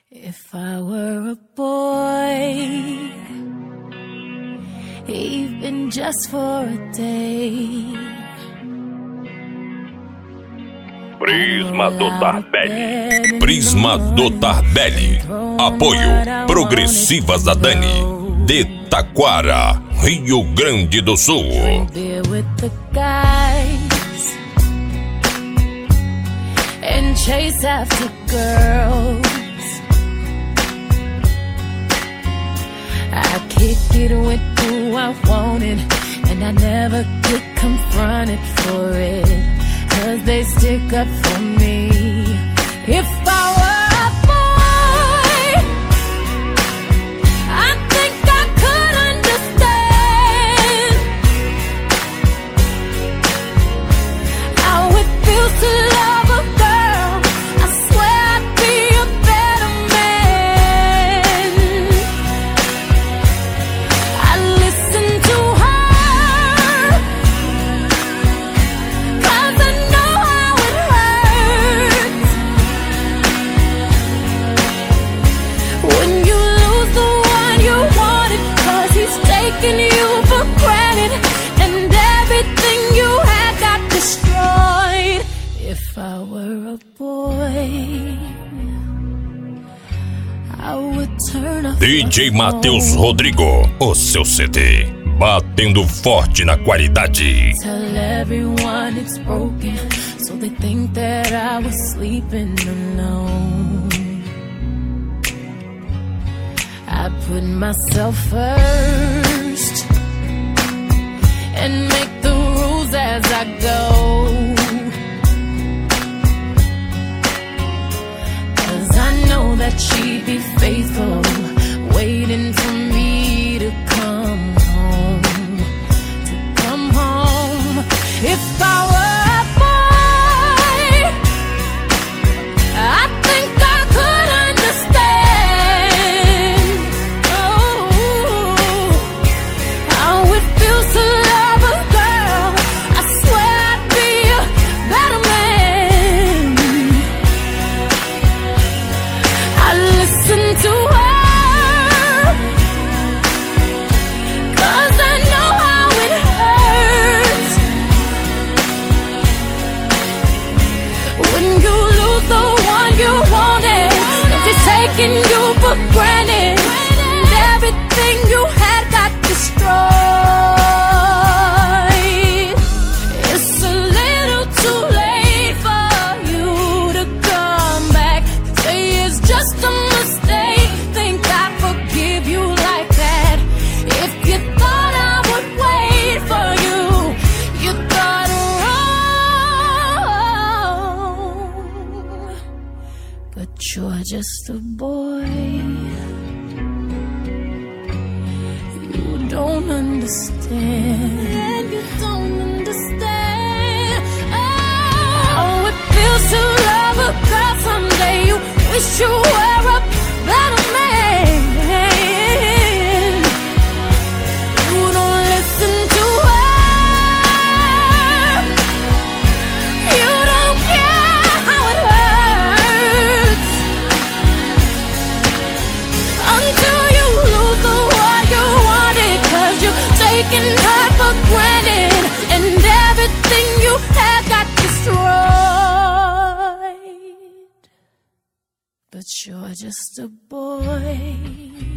If I were a boy, even just for a day. Prisma do Tarbeli. Prisma do Tarbeli. Apoio Progressivas da Dani, de Taquara, Rio Grande do Sul. With the guys and chase after girls. I kick it with who I wanted, and I never get confronted for it, 'cause they stick up for me. If I were a boy, I think I could understand how it feels to love a girl. I swear I'd be a better man. I listen to her, 'cause I know how it hurts when you lose the one you wanted, 'cause he's taking you for granted, and everything you had got destroyed. If I were a boy, I would turn off DJ my Matheus phone. Rodrigo, o seu CD, batendo forte na qualidade. Tell everyone it's broken, so they think that I was sleeping alone. I put myself first and make the rules as I go, 'cause I know that she'd be faithful, waiting for me to come home, to come home. If I were a boy, I think I could understand, oh, how it feels to love a girl. I swear I'd be a better man. I listen to her, 'cause I know how it hurts when you lose the one you wanted, if he's taking you for granted, and everything you had got destroyed. It's a little too late for you to come back. Say it's just a mistake, think I forgive you like that. If you thought I would wait for you, you thought wrong. But you're just a boy, you don't understand. You don't understand. Oh, it feels to love a girl someday. You wish you were a better man. You don't listen to her. You don't care how it hurts until you lose the one you wanted, 'cause you're taking her for granted, and everything you had got destroyed. But you're just a boy,